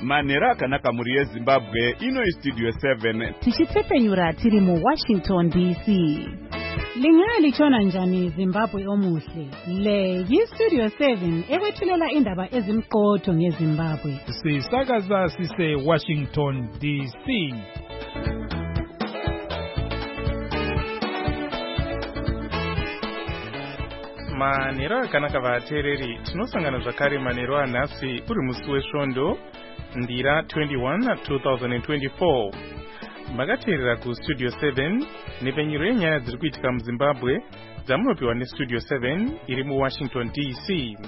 Manhero akanaka muri yeZimbabwe, ino iStudio 7. Tichitsepenyura tiri mu Washington DC. Lingalitshona njani Zimbabwe omuhle? Le yiStudio 7 ekwethulela indaba ezimqotho ngeZimbabwe. Sisakaza sise Washington DC. Manhero akanaka vateereri, tinosangana zvakare manhero anhasi uri musi wesvondo ndira 21 2024. Makateerera kuStudio 7 nepfenyuro yenyaya dziri kuitika muZimbabwe dzamunopiwa neStudio 7 iri muWashington DC.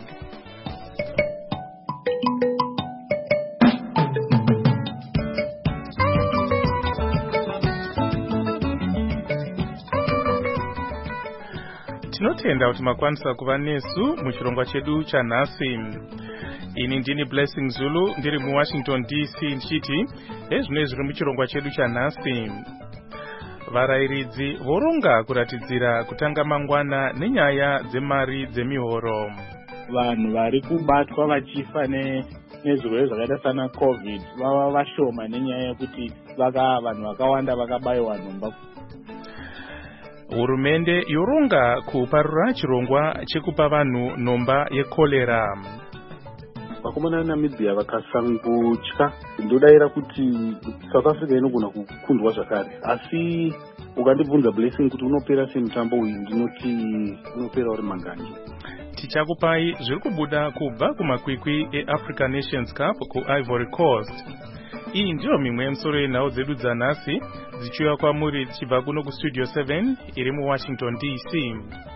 Tinotenda kuti makwanisa kuva nesu muchirongwa chedu chanhasi. Ini ndini Blessing Zulu ndiri muWashington DC ndichiti ezvino zviri muchirongwa chedu chanhasi. Varayiridzi voronga kuratidzira kutanga mangwana nenyaya dzemari dzemihoro. Vanhu vari kubatwa vachifa nezvirwere zvakaita sana COVID vava vashoma nenyaya yekuti vanhu vakawanda vakabayiwa nhomba. Hurumende yoronga kuparura chirongwa chekupa vanhu nhomba yekolera. Vakomana veNamibia vakasangotya. Ndodayira kuti South Africa inogona kukundwa zvakare. Asi ukandibvunza Blessing kuti unopera semutambo uyu, ndinoti unopera uri manganje. Tichakupai zviri kubuda kubva kumakwikwi eAfrican Nations Cup kuIvory Coast. Iyi ndiyo mimwe yemisoro yenhau dzedu dzanhasi dzichiuya kwamuri dzichibva kuno kuStudio 7 iri muWashington DC.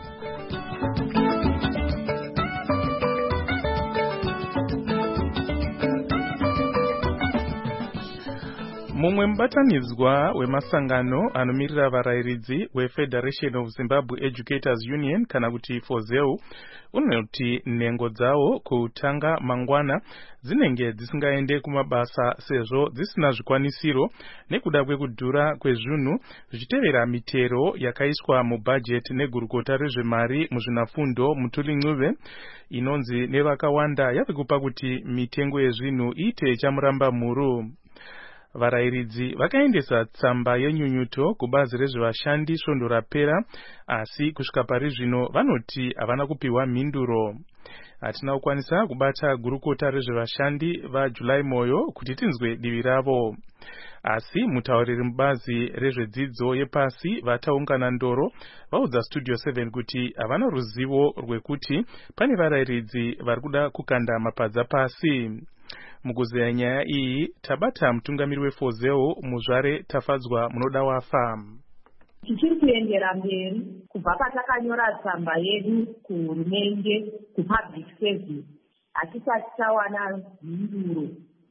Mumwe mubatanidzwa wemasangano anomirira varayiridzi weFederation of Zimbabwe Educators Union kana kuti FOZEU unoti nhengo dzawo kutanga mangwana dzinenge dzisingaende kumabasa sezvo dzisina zvikwanisiro nekuda kwekudhura kwezvinhu zvichitevera mitero yakaiswa mubhajeti negurukota rezvemari muzvinafundo Muthulincuve inonzi nevakawanda yave kupa kuti mitengo yezvinhu iite chamuramba mhuru. Varayiridzi vakaendesa tsamba yenyunyuto kubazi rezvevashandi svondo rapera, asi kusvika pari zvino vanoti havana kupiwa mhinduro. Hatina kukwanisa kubata gurukota rezvevashandi vaJuly Moyo kuti tinzwe divi ravo. Asi mutauriri mubazi rezvedzidzo yepasi vataungana ndoro vaudza Studio 7 kuti havana ruzivo rwekuti pane varayiridzi vari kuda kukanda mapadza pasi. Mukuzeya nyaya iyi tabata mutungamiri weFOZEU Muzvare Tafadzwa munoda wafa. Tichiri kuendera mberi kubva patakanyora tsamba yedu kuhurumende kupublic service hatisati tawana mhinduro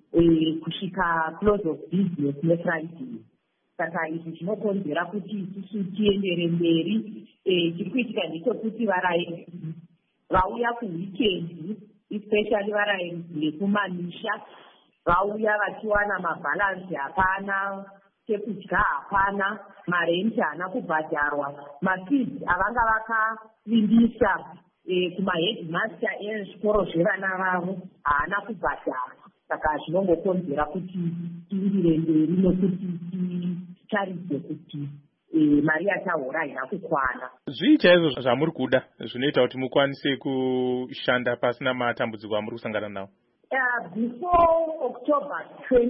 kusvika close of business neFriday. Saka izvi zvinokonzera kuti isusu tiendere mberi. Chiri kuitika ndechekuti varayiridzi vauya kuweekend, especially varayiridzi vekumamisha vauya vachiwana mabhalansi hapana, chekudya hapana, marenti haana kubhadharwa, mafees avanga vakavimbisa kumaheadmaster ezvikoro zvevana vavo haana kubhadharwa. Saka zvinongokonzera kuti tiindire mberi nokuti titaridze kuti mari yatahora haina kukwana. Zvii chaizvo zvamuri kuda zvinoita kuti mukwanise kushanda pasina matambudziko amuri kusangana nawo? Before October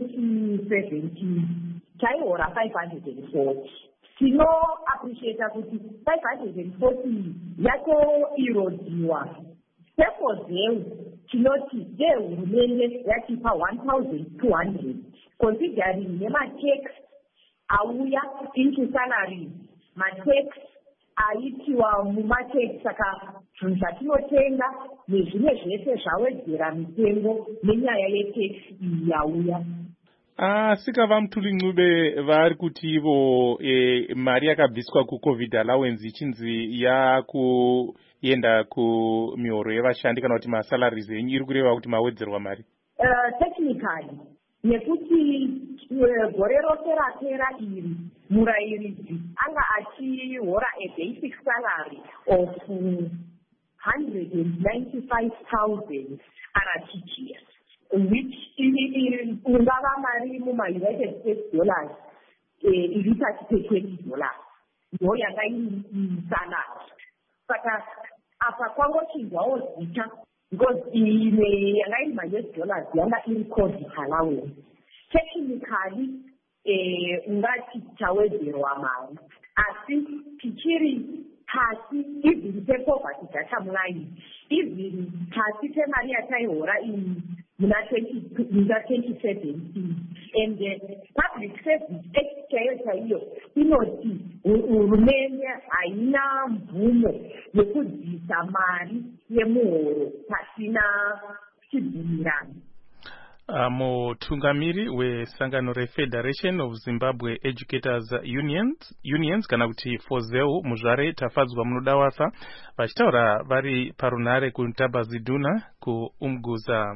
2017 taihora 540. Tino appreciate kuti 540 yatoirodiwa. SeFOZEU tinoti hurumende yatipa 1,200 considering nematax auya into salary, matax aitiwa mumatax. Saka zvinhu zvatinotenga nezvimwe zvese zvawedzera mitengo nenyaya yetax iyi yauya. Sikava Muthulincuve vari kuti ivo mari yakabviswa kuCovid allowance ichinzi yakuenda kumihoro yevashandi kana kuti masalaries enyu, iri kureva kuti mawedzerwa mari? Technically nekuti gore rose rapera iri murayiridzi anga achihora a basic salary of 195,000 RTGS. which ungava mari muma-United States dollars iri pasi pe$20 ndo yanga iri salary. Saka apa kwangochinjwawo zita because imwe yanga iri ma-US dollars yanga iri COVID allowance. Technically ungati tawedzerwa mari asi tichiri pasi even pepoverty data line even pasi pemari yataihora muna 2017 and public service act chaiyo inoti hurumende haina mvumo yekudzisa mari yemuhoro pasina chibvumirano. Mutungamiri wesangano reFederation of Zimbabwe Educators Unions kana kuti FOZEU muzvare tafadzwa munodawasa vachitaura vari parunare kuNtabaziduna kuUmguza.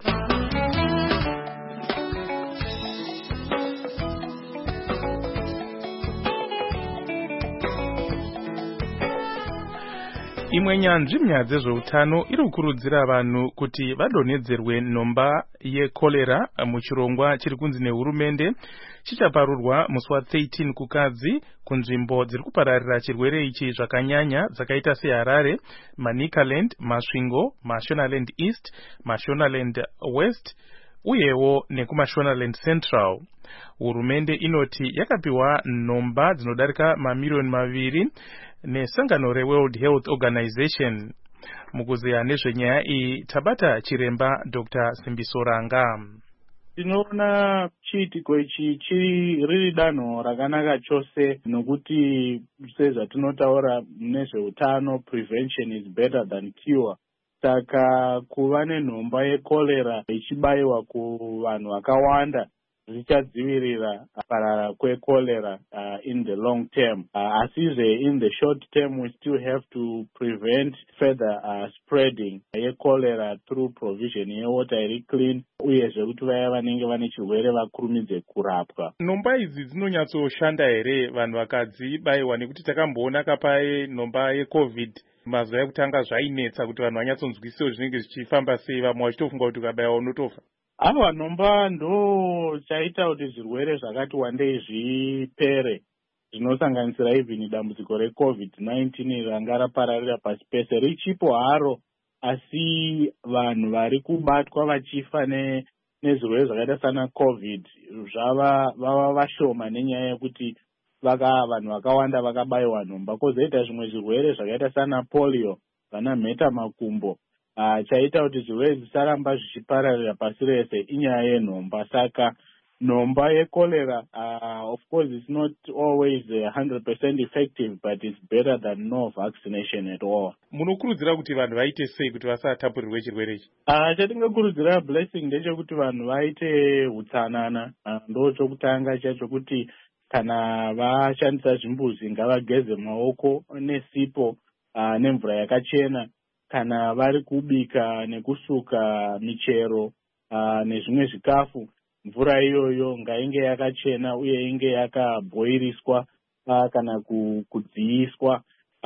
Imwe nyanzvi munyaya dzezveutano iri kukurudzira vanhu kuti vadonhedzerwe nhomba yekorera muchirongwa chiri kunzi nehurumende chichaparurwa musi wa13 kukadzi kunzvimbo dziri kupararira chirwere ichi zvakanyanya dzakaita seHarare, Manicaland, Masvingo, Mashonaland East, Mashonaland West uyewo nekuMashonaland Central. Hurumende inoti yakapiwa nhomba dzinodarika mamiliyoni 2 nesangano reWorld Health Organization. Mukuzeya nezvenyaya iyi tabata chiremba Dr. Simbiso Ranga. Tinoona chiitiko ichi chiri riri danho rakanaka chose nokuti sezvatinotaura nezveutano prevention is better than cure. Saka kuva nenhomba yekorera ichibayiwa kuvanhu vakawanda zvichadzivirira parara kwekorera in the long term. Asizve in the short term we still have to prevent further spreading yekorera through provision yewater iri clean uyezve kuti vaya vanenge vane chirwere vakurumidze kurapwa. Nhomba idzi dzinonyatsoshanda here vanhu vakadzibayiwa? Nekuti takamboona kapai nhomba yeCovid mazuva ekutanga zvainetsa kuti vanhu vanyatsonzwisiwo zvinenge zvichifamba sei, vamwe vachitofunga kuti ukabayiwa unotofa. Ava nhomba ndo chaita kuti zvirwere zvakati wandei zvipere, zvinosanganisira even dambudziko reCovid-19 ranga rapararira pasi pese. Richipo haro, asi vanhu vari kubatwa vachifa nezvirwere zvakaita sana COVID vava vashoma nenyaya yekuti vanhu vakawanda vakabayiwa nhomba. Kozoita zvimwe zvirwere zvakaita sana polio, vana mheta makumbo. Chaita kuti zvirwere zvisaramba zvichipararira pasi rese inyaya yenhomba. Saka nhomba yekorera of course it's not always 100% effective, but it's better than no vaccination at all. Munokurudzira kuti vanhu vaite sei kuti vasatapurirwe chirwere ichi? Chatingakurudzira blessing ndechekuti vanhu vaite hutsanana. Ndo chokutanga chacho kuti kana vashandisa zvimbuzi ngavageze maoko nesipo nemvura yakachena. Kana vari kubika nekusuka michero nezvimwe zvikafu, mvura iyoyo ngainge yakachena uye inge yakabhoiriswa kana kudziiswa.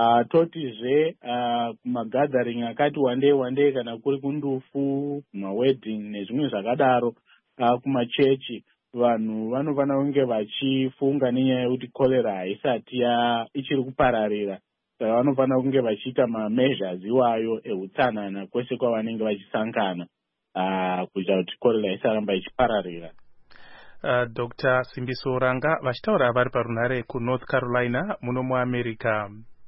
Totizve kumagathering akati wandei kana kuri kundufu, mawedding nezvimwe zvakadaro, kumachechi vanhu vanofana kunge vachifunga nenyaya yekuti korera haisati ichiri kupararira. Saka vanofana kunge vachiita measures iwayo ehutsanana kwese kwavanenge vachisangana kuita kuti korera isaramba ichipararira. Dr. Simbiso Ranga vachitaura vari parunare kuNorth Carolina muno muAmerica.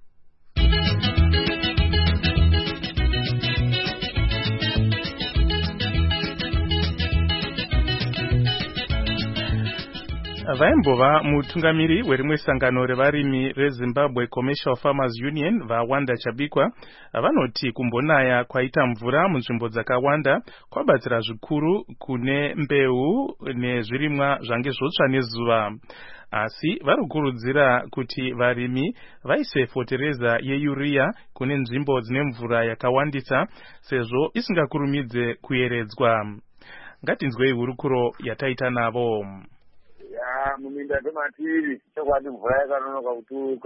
Vaimbova mutungamiri werimwe sangano revarimi reZimbabwe Commercial Farmers Union vaWanda Chabikwa vanoti kumbonaya kwaita mvura munzvimbo dzakawanda kwabatsira zvikuru kune mbeu nezvirimwa zvange zvotsva nezuva. Asi varikurudzira kuti varimi vaise fotereza yeurea kune nzvimbo dzine mvura yakawandisa sezvo isingakurumidze kuyeredzwa. Ngatinzwei hurukuro yataita navo. Muminda tomatiri chokwadi mvura yakanonoka kutuka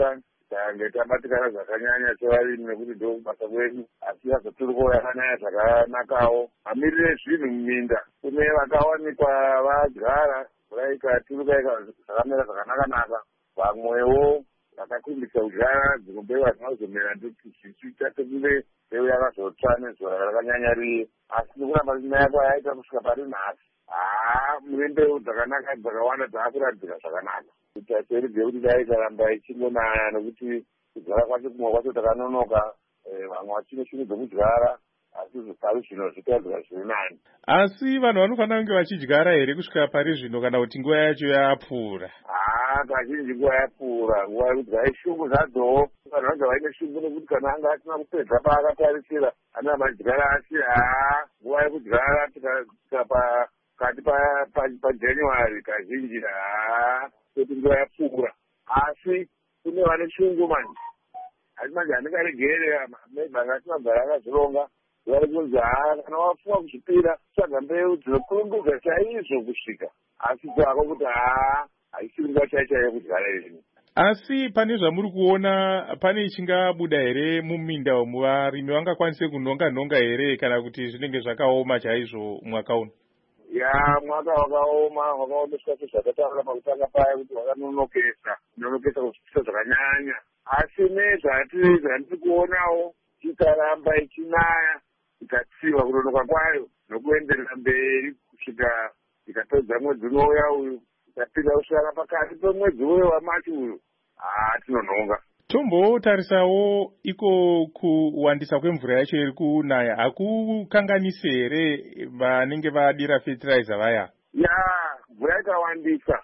tange tabatikana zvakanyanya sevarimi nekuti ndo basa kwedu, asi yazoturiko yakanyanya zvakanakawo. Amirire zvinhu muminda kune vakawanikwa vadyara mvura ikaturuka zvakamera zvakanaka-naka, vamwewo vakakumbisa kudyara dzinobewa dzinozomera ndoti zvichiita kunge mbeu yakazotsva nezuva rakanyanya riye, asi nekuramba nyaya kwayo yaita kusvika pari nhasi. Mune mbeu dzakanaka dzakawanda dzaakuratidzika zvakanaka. Taserudze kuti dai ikaramba ichingonaya nekuti kudyara kwacho kumwe kwacho takanonoka, vamwe vachine shungu dzokudyara asi zvipari zvino zvitadzira zviri nani. Asi vanhu vanofanira kunge vachidyara here kusvika pari zvino kana kuti nguva yacho yapfuura? Kazhinji nguva yapfuura, nguva yekuti vaishungu zvadzo, vanhu vanga vaine shungu nekuti kana anga asina kupedza paakatarisira ana madyara, asi nguva yekudyara tikati paJanuary kazhinji kuti nguva yapfuura. Asi kune vane shungu manje, asi manje handingaregere maybe atinogara akazvironga vari kunzi kana wafunga kuzvipira tsvaga mbeu dzinokurungudza chaizvo kusvika, asi dzako kuti haisiri nguva chaichaiyo kudyara izvi. Asi pane zvamuri kuona, pane chingabuda here muminda umu? Varimi vangakwanise kunonga here kana kuti zvinenge zvakaoma chaizvo mwaka uno? Mwaka wakaoma, wakaomeswa sezvakataura pakutanga paya kuti wakanonokesa kuzvipisa zvakanyanya, asi nezvatiri kuonawo ikaramba ichinaya ikatsiva kunonoka kwayo nokuenderera mberi kusvika ikapedza mwedzi unouya uyu ikapinda kusvika pakati pemwedzi uyo wamachi uyu, tinononga. Tombotarisawo iko kuwandisa kwemvura yacho iri kunaya hakukanganisi here vanenge vadira fertilizer vaya? Mvura ikawandisa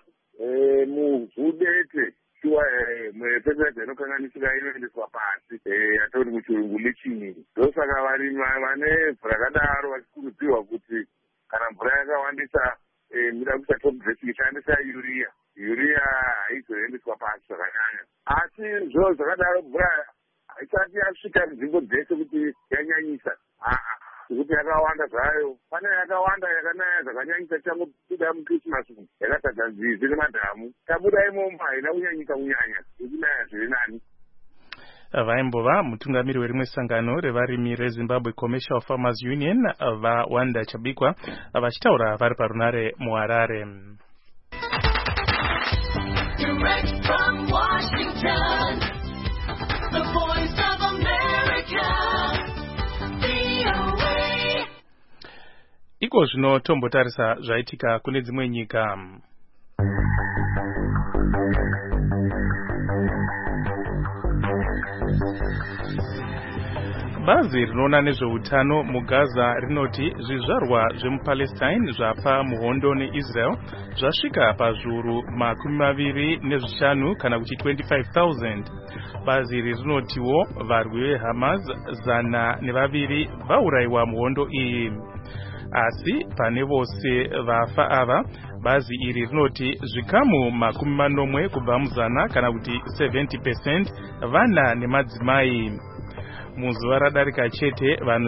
muvhudete fertilizer inokanganisika inoendeswa pasi, yatoti muchirungu leaching. Ndosaka varimi vane mvura yakadaro vachikurudzirwa kuti kana mvura yakawandisa muda kuita top dressing ishandisa urea haizoendeswa pasi zvakanyanya. Asi zvo zvakadaro mvura haisati yasvika nzvimbo dzese kuti yanyanyisa, kuti yakawanda zvayo. Pane yakawanda yakanaya zvakanyanyisa changobuda muChristmas yakazadza nzizi nemadhamu, tabuda imomo haina kunyanyisa kunyanya, ikunaya zviri nani. Vaimbova mutungamiri werimwe sangano revarimi reZimbabwe Commercial Farmers Union vaWanda Chabikwa vachitaura vari parunare muHarare. Direct from Washington, the voice of America, VOA. Iko zvino tombotarisa zvaitika kune dzimwe nyika. Bazi rinoona nezveutano muGaza rinoti zvizvarwa zvemuPalestine zvapa muhondo neIsrael zvasvika pazviuru 25 kana kuti 25,000. Bazi iri rinotiwo varwi veHamas 102 vaurayiwa muhondo iyi. Asi pane vose vafa ava, bazi iri rinoti zvikamu 40 kubva muzana kana kuti 70% vana nemadzimai. Muzuva radarika chete vanhu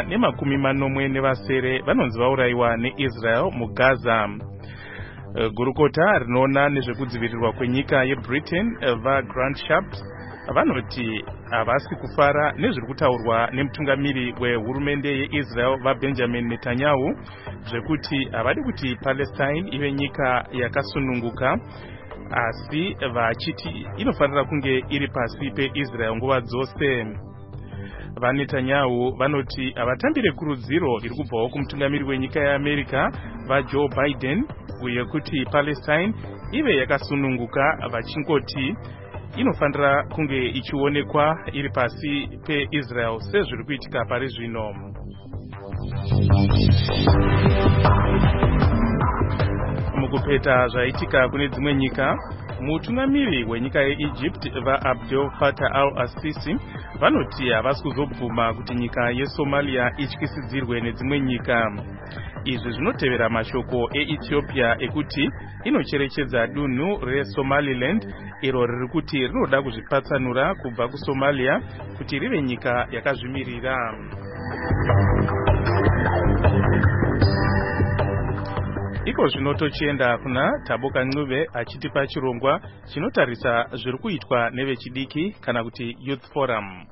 140 vanonzi vaurayiwa neIsrael muGaza. Gurukota rinoona nezvekudzivirirwa kwenyika yeBritain vaGrant Shapps vanoti havasi kufara nezviri kutaurwa nemutungamiri wehurumende yeIsrael vaBenjamin Netanyahu zvekuti havadi kuti Palestine ive nyika yakasununguka, asi vachiti inofanira kunge iri pasi peIsrael nguva dzose. VaNetanyahu vanoti havatambire kurudziro iri kubvawo kumutungamiri wenyika yeAmerica vaJoe Biden yekuti Palestine ive yakasununguka, vachingoti inofanira kunge ichionekwa iri pasi peIsrael sezviri kuitika pari zvino. Mukupeta zvaitika kune dzimwe nyika, mutungamiri wenyika yeEgypt vaAbdel Fattah al-Sisi vanoti havasi kuzobvuma kuti nyika yeSomalia ityisidzirwe nedzimwe nyika. Izvi zvinotevera mashoko eEthiopia ekuti inocherechedza dunhu reSomaliland iro riri kuti rinoda kuzvipatsanura kubva kuSomalia kuti rive nyika yakazvimirira. iko zvino tochienda kuna Taboka Ncube achitipa chirongwa chinotarisa zviri kuitwa nevechidiki kana kuti Youth Forum.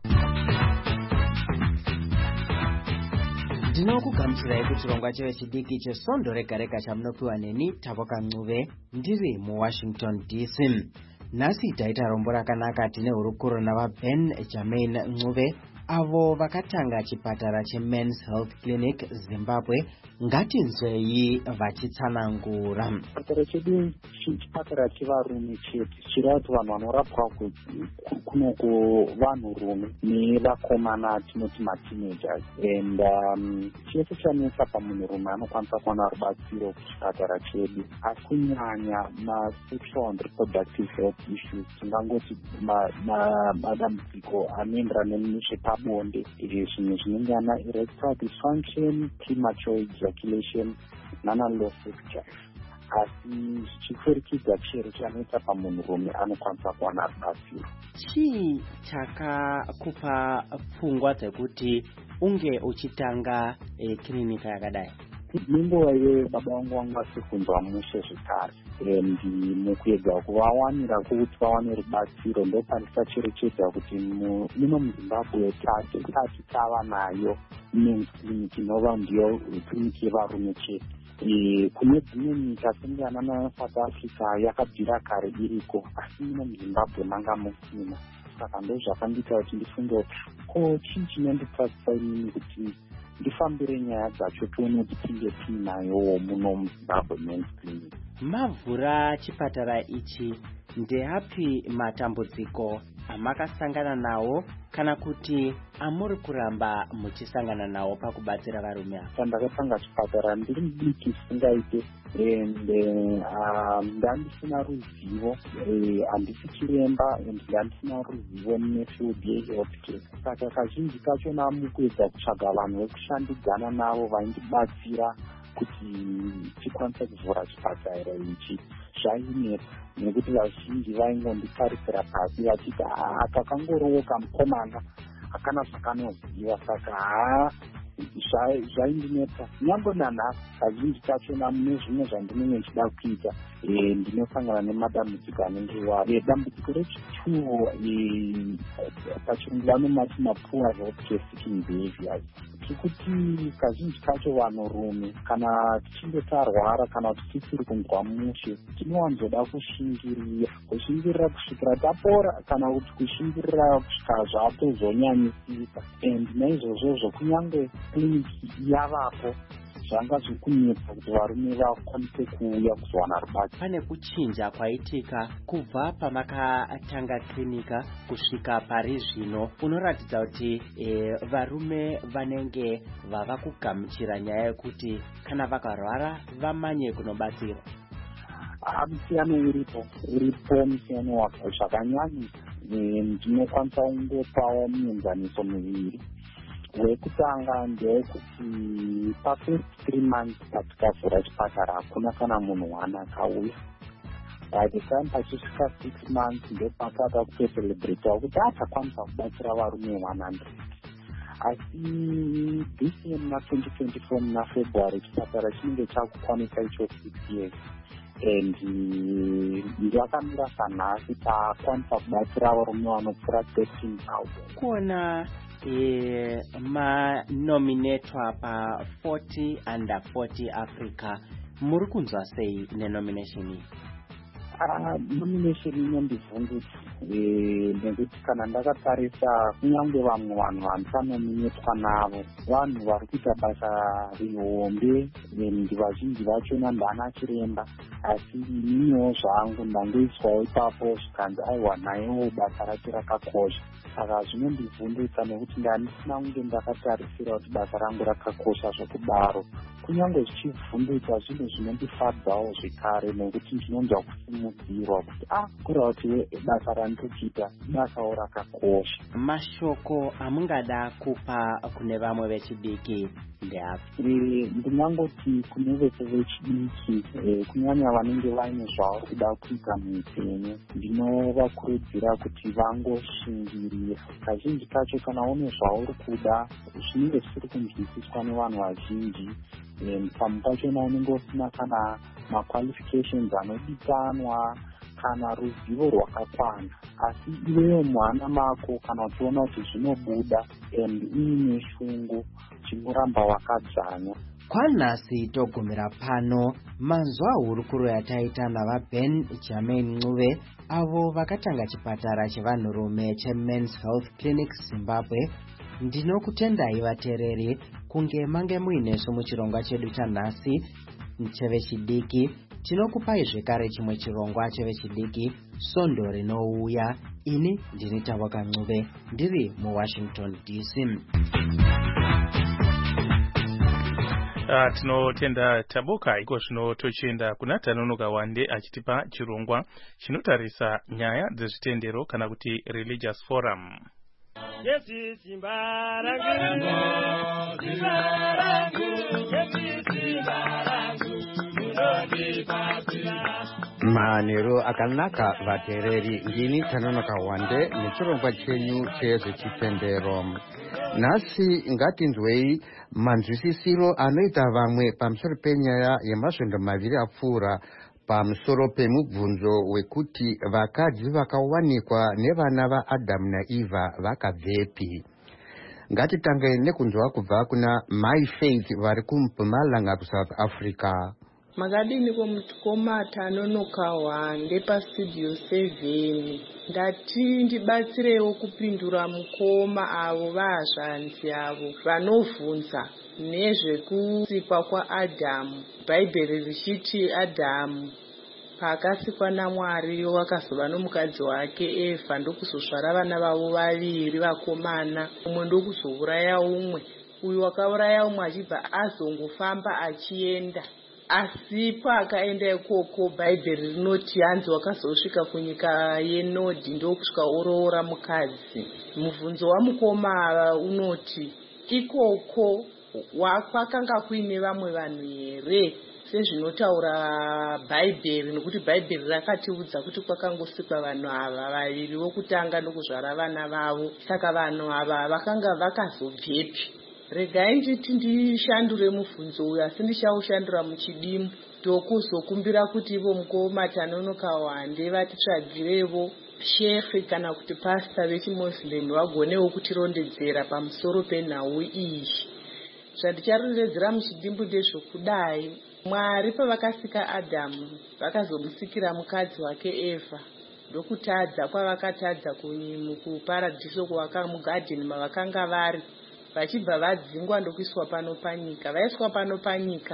Ndinokugamuchirai kuchirongwa chevechidiki chesondo rega-rega chamunopiwa neni Taboka Ncube ndiri muWashington DC. Nhasi taita rombo rakanaka tine hurukuro navaBen Germain Ncube avo vakatanga chipatara cheMen's Health Clinic Zimbabwe. Ngatinzwei vachitsanangura. Chipatara chedu chipatara chevarume chete, chirati vanhu vanorapwa kunoko vanhurume nevakomana tinoti mateenagers, and chese chanetsa pamunhurume anokwanisa kuwana rubatsiro kuchipatara chedu, asi kunyanya masexual and reproductive health issues, tingangoti madambudziko anoenderana nezvepabonde, zvimwe zvinenge ana erectile dysfunction, premature ejaculation nana low sex drive. Asi zvichipfurikidza chero chanoita pamunhurume anokwanisa kuwana rubatsiro. Chii chakakupa pfungwa dzekuti unge uchitanga kirinika yakadai? Nenguva yebaba vangu vasikunzwa mushe zvekare, mukuedza kuvawanira kuti vawane rubatsiro ndopandikacherechedza kuti muno muZimbabwe tati tava nayo men's clinic inova ndiyo clinic yevarume chete. Kune dzimwe nyika sengana naSouth Africa yakabvira kare iriko, asi muno muZimbabwe manga musina. Saka ndozvakandiita kuti ndifunge kuti ko chii chinonditsatsa inini kuti ndifambire nyaya dzacho tione kuti tinge tiinayowo muno muZimbabwe men's clinic. Mavhura chipatara ichi ndeapi matambudziko amakasangana nawo kana kuti amuri kuramba muchisangana nawo pakubatsira varume ava? Pandakatanga chipatara ndiri mudiki singaite, ndandisina ruzivo, handisi chiremba, ndandisina ruzivo nefield yehealthcare. Saka kazhinji kacho mukuedza kutsvaga vanhu vekushandidzana navo vaindibatsira kuti tikwanise kuvhura chipatara ichi. Zvainetsa nekuti vazhinji vaingonditarisira pasi vachiti kakangorowo kamukomana hakana zvakanoziva, saka zvaindinetsa. Nyangwe nanhasi kazhinji kachona mune zvimwe zvandinenge ndichida kuita ndinosangana nemadambudziko anenge dambudziko rechituwo, pachirungu vanomati mapoor healthcare seeking behaviors, kuti kazhinji kacho vanhurume kana tichinge tarwara kana kuti tisiri kunzwa mushe tinowanzoda kushingirira kusvikira tapora kana kuti kushingirira kusvika zvatozonyanyisika, and naizvozvozvo kunyange kliniki yavapo zvanga zvikunetsa kuti varume vakwanise kuuya kuzowana rubatsiro. Pane kuchinja kwaitika kubva pamakatanga klinika kusvika pari zvino, unoratidza kuti varume vanenge vava kugamuchira nyaya yekuti kana vakarwara vamanye kunobatsirwa? Musiyano uripo musiyano wako zvakanyanyisa. Ndinokwanisa kungopawo muenzaniso miviri. Wekutanga ndewekuti pafirst 3 months patikavhura chipatara hakuna kana munhu wana akauya. By the time pachisvika 6 months ndopatata kutocelebratawo kuti atakwanisa kubatsira varume 100. Asi this year muna 2024 muna February chipatara chinenge chakukwanisa icho 6 years, and ndakamira sanhasi takwanisa kubatsira varume vanopfuura 13,000. Kuona manominatwa pa 40 under 40 Africa, muri kunzwa sei nenomination iyi? Nomination inondibvundutsa nekuti kana ndakatarisa kunyange vamwe vanhu vandisanominatwa navo vanhu vari kuita basa rihombe, vazhinji vachona ndana chiremba, asi iniwo zvangu ndangoiswawo ipapo zvikanzi aiwa nayewo basa racho rakakosha. Saka zvinondibvundutsa nekuti ndandisina kunge ndakatarisira kuti basa rangu rakakosha zvokudaro. Kunyange zvichibvundutsa zvinhu zvinondifadzawo zvekare nekuti ndinonzwa kusimudzirwa kuti kureva kuti basa randikuita basawo rakakosha. Mashoko amungada kupa kune vamwe vechidiki ndeapi? Ndingangoti kune vese vechidiki, kunyanya vanenge vaine zvavari kuda kuita muupenyu, ndinovakurudzira kuti vangoshingirira. Kazhinji kacho kana une zvauri kuda zvinenge zvisiri kunzwisiswa nevanhu vazhinji, pamwe pachona unenge usina kana maqualifications anodikanwa kana ruzivo rwakakwana, asi iwewe mwana mako kana uchiona kuti zvinobuda and uine shungu chingoramba wakadzvanya. Kwanhasi togumira pano manzwa hurukuro yataita navaben Jermaine Ncube avo vakatanga chipatara chevanhurume cheMen's Health Clinic Zimbabwe. Ndinokutendai vateereri kunge mange muinesu muchirongwa chedu chanhasi chevechidiki. Tinokupai zvekare chimwe chirongwa chevechidiki Sondo rinouya. Ini ndini Tavoka Ncube ndiri muWashington DC. Tinotenda Taboka. Iko zvino tochienda kuna Tanonoka Wande achitipa chirongwa chinotarisa nyaya dzezvitendero kana kuti religious forum. Manero akanaka vateereri, ndini Tanonoka Wande nechirongwa chenyu chezvechitendero. Nhasi ngatinzwei manzwisisiro anoita vamwe pamusoro penyaya yemasvondo maviri apfuura pamusoro pemubvunzo wekuti vakadzi vakawanikwa nevana vaAdamu naEva vakabvepi. Ngatitange nekunzwa kubva kuna My Faith vari kuMpumalanga kuSouth Africa. Makadini komukoma Tanonoka Wande pastudio 7. Ndati ndibatsirewo kupindura mukoma avo vazvanzi avo vanovhunza nezvekusikwa kwaAdhamu. Bhaibheri richiti Adhamu paakasikwa naMwari wakazova nomukadzi wake Evha ndokuzozvara vana vavo vaviri vakomana. Umwe ndokuzouraya umwe, uyu wakauraya umwe achibva azongofamba achienda. Asi paakaenda ikoko Bhaibheri rinoti hanzi wakazosvika kunyika yeNodhi ndokusvika oroora mukadzi. Mubvunzo wamukoma unoti ikoko kwakanga kuine vamwe vanhu here sezvinotaura Bhaibheri, nokuti Bhaibheri rakatiudza kuti kwakangosikwa vanhu ava vaviri vokutanga nokuzvara vana vavo. Saka vanhu ava vakanga vakazobvepi? Regai nditi ndishandure mubvunzo uyu, asi ndichaushandura muchidimbu ndokuzokumbira kuti ivo mukoma Tanonoka Wande vatitsvagirevo shefi kana kuti pasta vechiMuslim vagonewo kutirondedzera pamusoro penhau iyi. Zvandicharondedzera muchidimbu ndezvokudai: Mwari pavakasika Adhamu vakazomusikira mukadzi wake Evha, ndokutadza kwavakatadza mukuparadhiso mugadheni mavakanga vari, vachibva vadzingwa ndokuiswa pano panyika. Vaiswa pano panyika,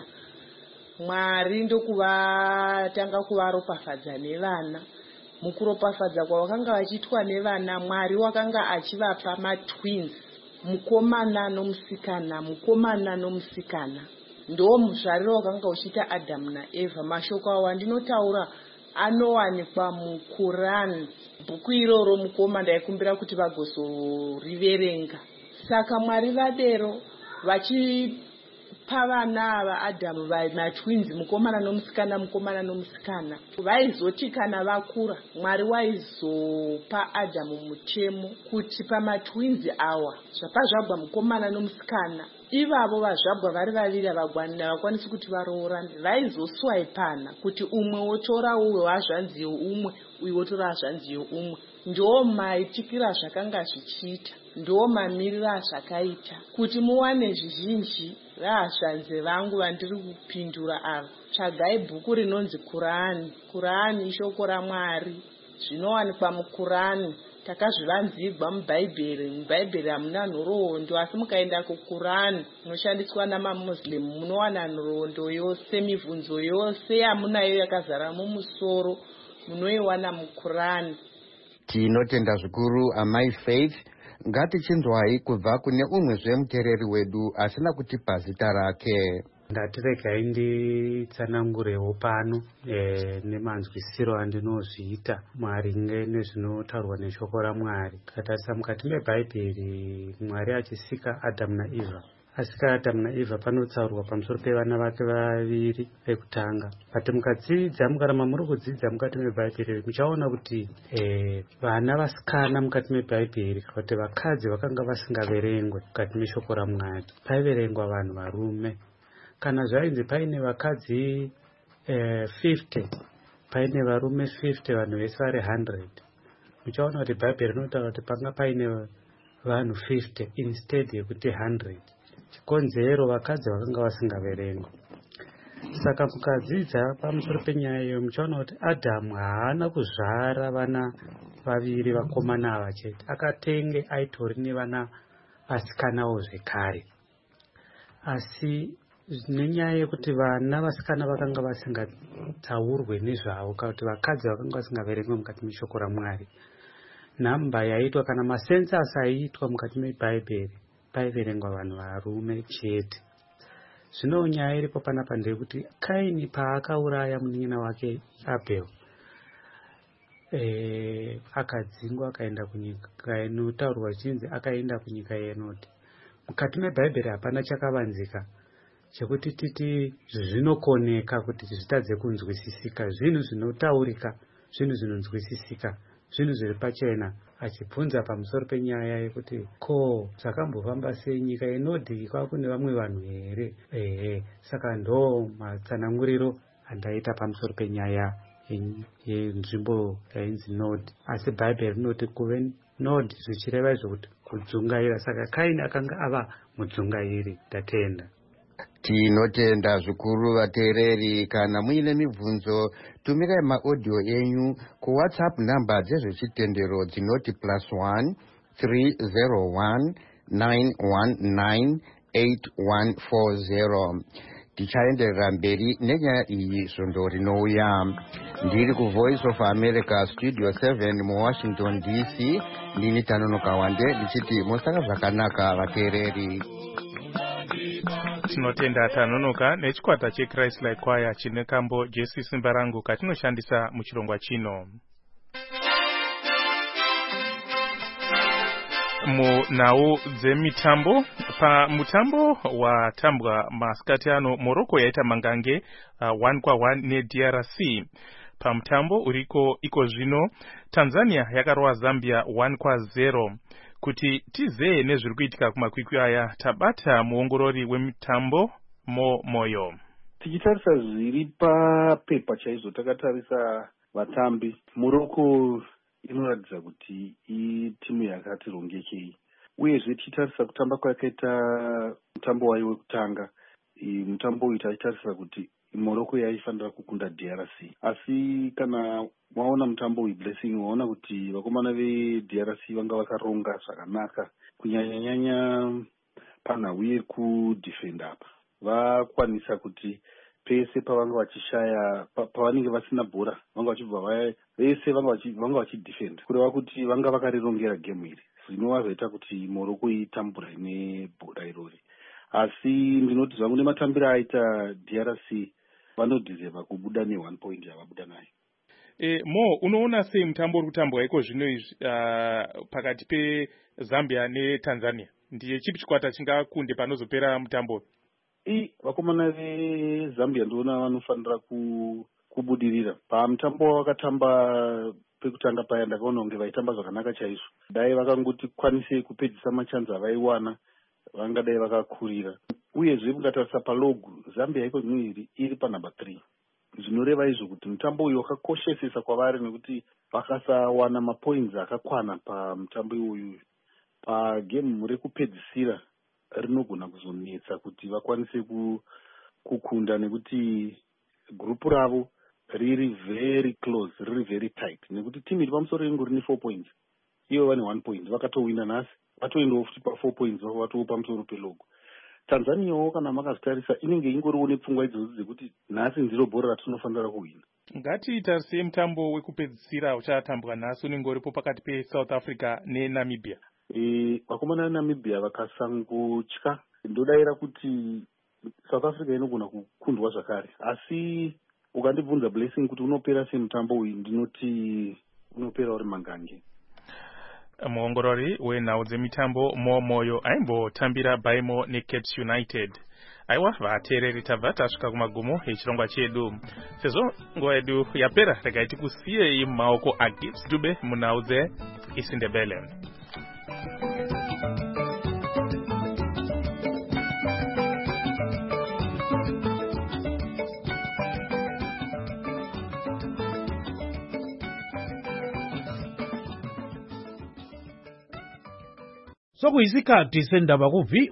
Mwari ndokuvatanga kuvaropafadza nevana. Mukuropafadza kwavakanga vachiitwa nevana, Mwari wakanga achivapa matwins, mukomana nomusikana, mukomana nomusikana. Ndo muzvariro wakanga uchiita Adhamu naEvha. Mashoko awa andinotaura anowanikwa muQurani. Bhuku iroro mukoma ndaikumbira kuti vagozoriverenga. Saka Mwari vadero vachipa vana ava Adhamu matwins, mukomana nomusikana, mukomana nomusikana. Vaizoti kana vakura, Mwari waizopa Adhamu mutemo kuti pamatwins awa zvapazvabva mukomana nomusikana, ivavo vazvabva vari vaviri havakwanisi kuti varoorane, vaizoswaipana kuti umwe wotora uyo wazvanziyo umwe, uyu wotora wazvanziyo umwe. Ndo maitikira zvakanga zvichiita, ndo mamiriro azvakaita. Kuti muwane zvizhinji vahazvanzi vangu vandiri kupindura ava, tsvagai bhuku rinonzi Kurani. Kurani ishoko raMwari, zvinowanikwa muKurani. Takazvivanzigwa muBhaibheri. MuBhaibheri hamuna nhoroondo, asi mukaenda kuKurani inoshandiswa namaMuslim munowana nhoroondo yose, mibvunzo yose yamunayo yakazara mumusoro munoiwana muKurani. Tinotenda zvikuru My Faith. Ngatichinzwai kubva kune umwezve muteereri wedu asina kutipa zita rake. Ndatiregai nditsanangurewo pano nemanzwisiro andinozviita maringe nezvinotaurwa neshoko raMwari. Katarisa mukati meBhaibheri, Mwari achisika Adhamu naEvha, asika Adhamu naEvha panotsaurwa pamusoro pevana vake vaviri vekutanga. But mukadzidza mukaramba muri kudzidza mukati meBhaibheri muchaona kuti vana vasikana mukati meBhaibheri kuti vakadzi vakanga vasingaverengwe mukati meshoko raMwari. Paiverengwa vanhu varume. kana zvainzi paine vakadzi 50 paine varume 50 vanhu vese vari 100, muchaona kuti bhaibheri rinotaura kuti panga paine vanhu 50 instead yekuti 100. Chikonzero vakadzi vakanga vasingaverengwa. Saka mukadzidza pamusoro penyaya iyo muchaona kuti Adhamu haana kuzvara vana vaviri vakomana ava chete, akatenge aitori nevana vasikanawo zvekare. Asi nenyaya yekuti vana vasikana vakanga vasingatsaurwe nezvavo, kana kuti vakadzi vakanga vasingaverengwa mukati meshoko raMwari, nhamba yaitwa kana masensasi aiitwa mukati mebhaibheri paiverengwa vanhu varume chete. Zvino nyaya iripo panapa ndeyekuti Kaini paakauraya munin'ina wake Abhel, akadzingwa akaenda kunyika inotaurwa chinzi akaenda kunyika yenoti. Mukati mebhaibheri hapana chakavanzika chekuti titi zvinokoneka kuti zvitadze kunzwisisika, zvinhu zvinotaurika, zvinhu zvinonzwisisika, zvinhu zviri pachena, achibvunza pamusoro penyaya yekuti ko zvakambofamba sei nyika inodhi kwakune vamwe vanhu here. Saka ndo matsananguriro andaita pamusoro penyaya yenzvimbo yainzi Nodhi. Asi bhaibheri rinoti kuve Nodhi zvichireva izvo kuti kudzungaira. Saka Kaini akanga ava mudzungairi. Tatenda. Tinotenda zvikuru vateereri. Kana muine mibvunzo, tumirai maaudio enyu kuWhatsApp namba dzezvechitendero dzinoti +1 301 919 8140. Tichaenderera mberi nenyaya iyi svondo rinouya. Ndiri kuVoice of America Studio 7 muWashington DC. Ndini Tanonoka Wande ndichiti musaka zvakanaka vateereri. Tinotenda Tanonoka nechikwata cheChrist Like Choir chine kambo Jesu simba rangu katinoshandisa muchirongwa chino. Munhau dzemitambo, pamutambo watambwa masikati ano Morocco yaita mangange 1-1 neDRC. Pamutambo uriko iko zvino Tanzania yakarova Zambia 1-0. Kuti tizee nezviri kuitika kumakwikwi aya, tabata muongorori wemitambo Moyo. Tichitarisa zviri papepa chaizvo, takatarisa vatambi. Morocco inoratidza kuti itimu yakati rongekei, uyezve tichitarisa kutamba kwakaita mutambo wayo wekutanga, mutambo uyu tachitarisa kuti Morocco yaifanira kukunda DRC. Asi kana waona mutambo uyu Blessing, waona kuti vakomana veDRC vanga vakaronga zvakanaka, kunyanya panhau yekudhifenda apa. Vakwanisa kuti pese pavanga vachishaya, pavanenge vasina bhora, vanga vachibva vese vanga vachidhifenda, kureva kuti vanga vakarirongera gemu iri, zvinova zvaita kuti Morocco itambura nebhora irori. Asi ndinoti zvangu nematambiro aita DRC vanodhizeva kubuda ne1 point yavabuda nayo. Mo, unoona sei mutambo uri kutambwa iko zvino izvi pakati peZambia neTanzania? Ndiye chipi chikwata chingakunde panozopera mutambo? Vakomana veZambia ndoona vanofanira kubudirira. Pamutambo wakatamba pekutanga paya ndakaona kunge vaitamba zvakanaka chaizvo. Dai vakangoti kwanise kupedzisa machanza avaiwana, vangadai vakakurira. Uyezve mukatarisa palogu, Zambia iko zvino iri panumber 3. Zvinoreva izvo kuti mutambo uyu wakakoshesesa kwavari nekuti vakasawana mapoints akakwana pamutambo uyu. Pagemu rekupedzisira rinogona kuzonetsa kuti vakwanise kukunda, nekuti gurupu ravo riri very close, riri very tight, nekuti timu iri pamusoro yengu rini 4 points, ivo vane 1 point, vakatowina nhasi, vatoendawo futi pa4 points, vatowo pamusoro pelogo. Tanzaniawo kana makazitarisa inenge ingoriwo nepfungwa idzodzo dzekuti nhasi ndiro bhora ratinofanira kuwina. Ngatitarise mutambo wekupedzisira uchatambwa nhasi unenge uripo pakati peSouth Africa neNamibia. Vakomana veNamibia vakasangotya. Ndodaira kuti South Africa inogona kukundwa zvakare, asi ukandibvunza Blessing kuti unopera sei mutambo uyu, ndinoti unopera uri mangange. Muongorori wenhau dzemitambo Moyo aimbotambira Baimo neCapes United. Aiwa vateereri, tabva tasvika kumagumo echirongwa chedu. Sezvo nguva yedu yapera, regai tikusiyei mumaoko aGibbs Dube munhau dzeIsindebele. sokuyisikhathi sendaba ku